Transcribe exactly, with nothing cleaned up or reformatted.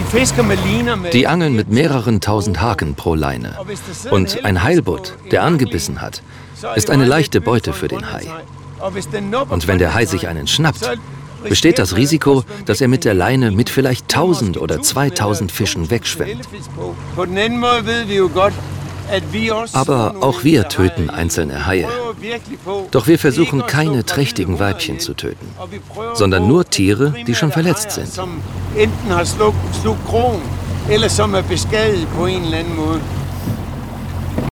Die angeln mit mehreren tausend Haken pro Leine. Und ein Heilbutt, der angebissen hat, ist eine leichte Beute für den Hai. Und wenn der Hai sich einen schnappt, besteht das Risiko, dass er mit der Leine mit vielleicht tausend oder zweitausend Fischen wegschwimmt. Aber auch wir töten einzelne Haie. Doch wir versuchen keine trächtigen Weibchen zu töten, sondern nur Tiere, die schon verletzt sind. Enten har slukket krog, eller som er beskadiget på en eller anden måde.